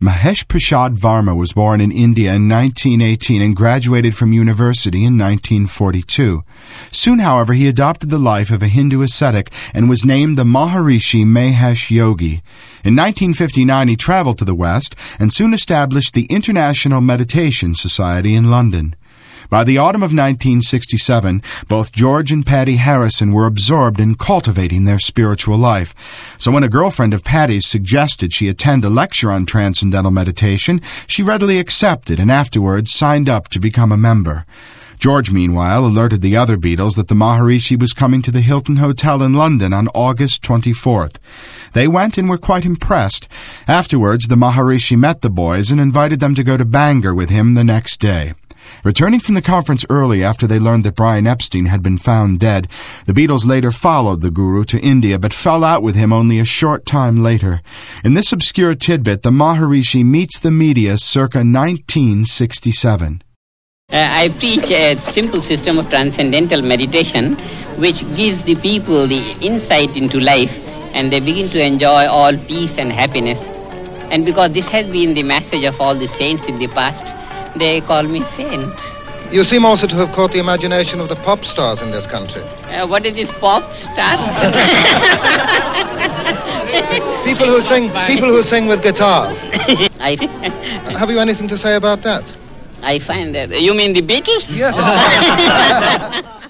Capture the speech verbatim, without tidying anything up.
Mahesh Prasad Varma was born in India in nineteen eighteen and graduated from university in nineteen forty-two. Soon, however, he adopted the life of a Hindu ascetic and was named the Maharishi Mahesh Yogi. In nineteen fifty-nine, he traveled to the West and soon established the International Meditation Society in London. By the autumn of nineteen sixty-seven, both George and Patty Harrison were absorbed in cultivating their spiritual life. So when a girlfriend of Patty's suggested she attend a lecture on transcendental meditation, she readily accepted and afterwards signed up to become a member. George, meanwhile, alerted the other Beatles that the Maharishi was coming to the Hilton Hotel in London on August twenty-fourth. They went and were quite impressed. Afterwards, the Maharishi met the boys and invited them to go to Bangor with him the next day. Returning from the conference early after they learned that Brian Epstein had been found dead, the Beatles later followed the Guru to India but fell out with him only a short time later. In this obscure tidbit, the Maharishi meets the media circa nineteen sixty-seven. Uh, I preach a simple system of transcendental meditation which gives the people the insight into life, and they begin to enjoy all peace and happiness. And because this has been the message of all the saints in the past, they call me saint. You seem also to have caught the imagination of the pop stars in this country. Uh, what is this pop star? people who sing, people who sing with guitars. I have you anything to say about that? I find that. You mean the Beatles? Yes.